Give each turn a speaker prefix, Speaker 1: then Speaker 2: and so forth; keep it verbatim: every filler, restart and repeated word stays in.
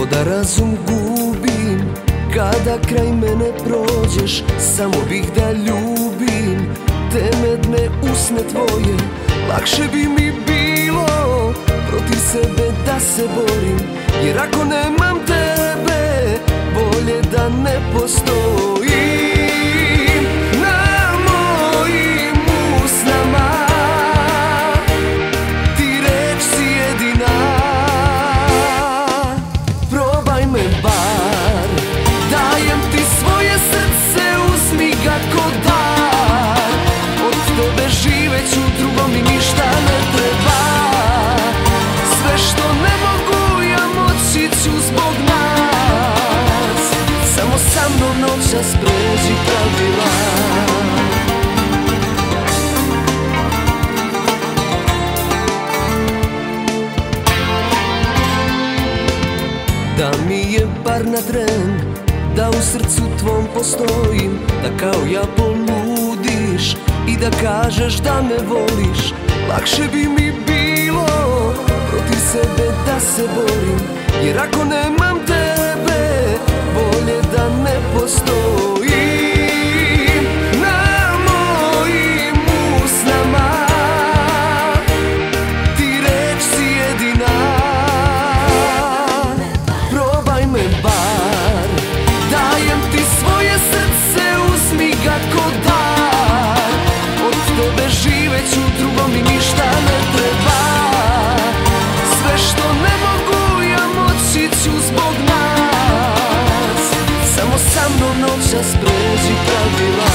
Speaker 1: Ko da razum gubim kada kraj mene prođeš. Samo bih da ljubim te medne usne tvoje. Lakše bi mi bilo protiv sebe da se borim, jer ako nemam tebe bolje da ne postojim. Na mojim usnama ti reč si jedina. Probaj me bar, dajem ti svoje srce, uzmi ga ko dar. Od tebe živeću, drugo mi ništa ne treba. Sve što ne mogu ja moći ću zbog nas. Samo sa mnom noćas pređi pravila. Da mi je bar na tren, da u srcu tvom postojim, da kao ja poludiš i da kažeš da me voliš. Lakše bi mi bilo protiv sebe da se borim, jer ako nemam tebe bolje da ne postojim. Na mojim usnama ti reč si jedina. Probaj me bar, dajem ti svoje srce, uzmi ga ko dar. Od tebe živeću, drugo mi ništa ne treba. Sve što ne mogu ja moći ću zbog nas. Samo sa mnom noćas pređi pravila.